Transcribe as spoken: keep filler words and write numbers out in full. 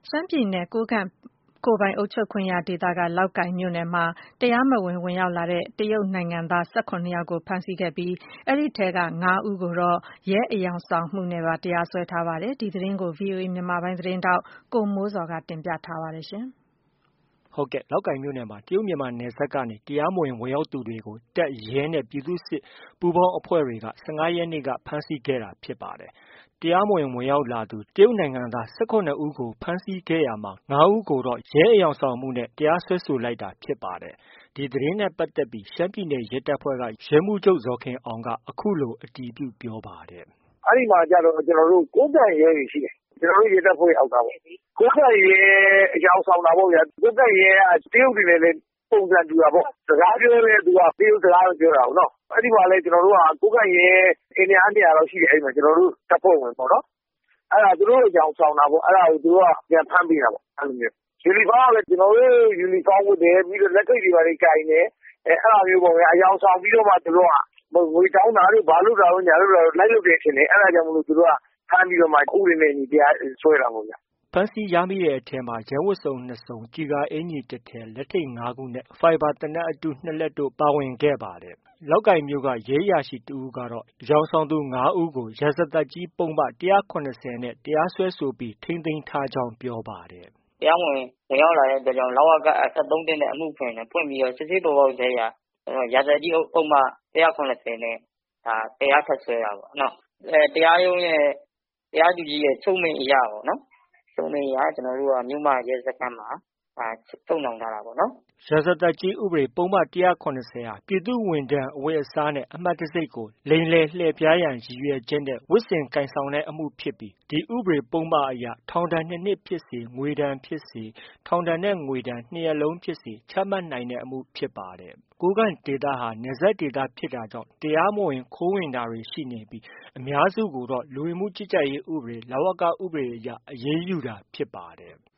ရှမ်းပြည်နယ်ကိုးကန့်ကိုယ်ပိုင်အုပ်ချုပ်ခွင့်ရဒေသက လောက်ကိုင်မြို့နယ်မှာ တရားမဝင် ဝင်ရောက်လာတဲ့ တရုတ်နိုင်ငံသား ၁၇ ယောက်ကို ဖမ်းဆီးခဲ့ပြီး အဲဒီထဲက ၅ ဦးကိုတော့ ရဲအယောင်ဆောင်မှုနဲ့ပါ တရားစွဲထားပါတယ်။ ဒီသတင်းကို ဗွီအိုအေမြန်မာပိုင်းရဲ့သတင်းထောက် ကိုမိုးဇော်က တင်ပြထားပါတယ်။ဟုတ်ကဲ့။ လောက်ကိုင်မြို့နယ်မှာ တရုတ်မြန်မာနယ်စပ်ကနေ တရားမဝင်ဝင်ရောက်သူတွေကို တပ်၊ရဲနဲ့ ပြည်သူ့စစ်ပူးပေါင်းအဖွဲ့တွေက ၁၅ ရက်နေ့က ဖမ်းဆီးခဲ့တာဖြစ်ပါတယ်။ တရားမဝင်ဝင်ရောက်လာသူ တရုတ်နိုင်ငံသား ၁၇ ဦးကို ဖမ်းဆီးခဲ့ရာမှာ ၅ ဦးကိုတော့ ရဲအယောင်ဆောင်မှုနဲ့ တရားစွဲဆိုလိုက်တာဖြစ်ပါတယ်။ ဒီသတင်းနဲ့ပတ်သက်ပြီး ရှမ်းပြည်နယ်ရဲတပ်ဖွဲ့က ရဲမှူးချုပ် ဇော်ခင်အောင်က အခုလို အတည်ပြုပြောပါတယ်။ “အဲဒီမှာကျတော့ ကျနော်တို့ ကိုးကန့်ရဲတွေရှိတယ်။ ကျနော်တို့ ရဲတပ်ဖွဲ့အောက်ကပေါ့။ ကိုးကန့်ရဲအယောင်ဆောင်တာပေါ့ဗျာ။ ကိုးကန့်ရဲက တရုတ်တွေနဲ့လည်း ပုံစံတူတာပေါ့။ စကားပြောလည်း သူက တရုတ်စကားပဲ ပြောတာကိုနော်။ အဲဒီမှာလည်း ကျနော်တို့က ကိုးကန့်ရဲအင်အား ၂၀၀ လောက်ရှိတယ်။ ကျနော်တို့ တပ်ဖွဲ့ဝင်ပေါ့နော်။ အဲဒါ သူတို့အယောင်ဆောင်တာပေါ့။ အဲဒါကို သူတို့က ပြန်ဖမ်းပေးတာပေါ့။ အဲလိုမျိုး။ ယူနီဖောင်းကလည်း ကျနော်တို့ ယူနီဖောင်းဝတ်တယ်။ ပြီးတော့ လက်ထိပ်တွေ ဘာတွေ ကိုင်တယ်။ အဲဒါမျိုးပေါ့ဗျာ။ အယောင်ဆောင်ပြီးတော့မှ သူတို့က ငွေတောင်းတာတို့ ဘာလုပ်တာတို့ ညာလုပ်တာတို့ လိုက်လုပ်တယ်ထင်တယ်။ အဲဒါကြောင့်မို့ သူတို့က ဖမ်းပြီးတော့မှ ဥပဒေနဲ့အညီ တရားစွဲတာပေါ့ဗျာ။ ” ဖမ်းဆီးရမိတဲ့အထဲမှာ ရဲဝတ်စုံ ၂ စုံ၊ ကျည်ကာအင်္ကျီတစ်ထည်၊ လက်ထိပ် ၅ ခုနဲ့ ဖိုင်ဘာသေနတ်အတု ၂ လက်တို့ ပါဝင်ခဲ့ပါတယ်။ လောက်ကိုင်မြို့က ရဲအရာရှိတစ်ဦးကတော့ အယောင်ဆောင်သူ ၅ ဦးကို ရာဇသတ်ကြီးပုဒ်မ ၁၇၀ နဲ့ တရားစွဲဆိုပြီး ထိန်းသိမ်းထားကြောင်း ပြောပါတယ်။ “တရားမဝင် ဝင်ရောက်လာတဲ့အတွက်ကြောင့် လဝက ၁၃ နဲ့ အမှုဖွင့်တယ်။ ဖွင့်ပြီးတော့ စစ်ဆေးပေါ်ပေါက်ချက်အရ ရာဇသတ်ကြီးပုဒ်မ ၁၇၀ နဲ့ တရားထပ်စွဲတာပေါ့နော်။ တရားရုံးရဲ့ တရားသူကြီးရဲ့ ချုပ်မိန့်အရပေါ့နော်။ ချုပ်မိန့်အရ ကျနော်တို့က မြို့မရဲစခန်းမှာ ချုပ်နှောင်ထားတာပေါ့နော်။ ” ရာဇသတ်ကြီးဥပဒေပုဒ်မ ၁၇၀ ဟာ ပြည်သူ့ဝန်ထမ်းအဝတ်အစားနဲ့ အမှတ်တံဆိပ်ကို လိမ်လည်လှည့်ဖြားရန် ရည်ရွယ်ချက်နဲ့ ဝတ်ဆင်ကိုင်ဆောင်တဲ့အမှုဖြစ်ပြီး ဒီဥပဒေပုဒ်မအရ ထောင်ဒဏ် ၂ နှစ်ဖြစ်စေ၊ ငွေဒဏ်ဖြစ်စေ၊ ထောင်ဒဏ်နဲ့ ငွေဒဏ် နှစ်ရပ်လုံးဖြစ်စေ ချမှတ်နိုင်တဲ့အမှုဖြစ်ပါတယ်။ ကိုးကန့်ဒေသဟာ နယ်စပ်ဒေသဖြစ်တာကြောင့် တရားမဝင်ခိုးဝင်တာတွေရှိနေပြီး အများစုကိုတော့ လူဝင်မှုကြီးကြပ်ရေးဥပဒေ လဝက ဥပဒေအရ အရေးယူတာဖြစ်ပါတယ်။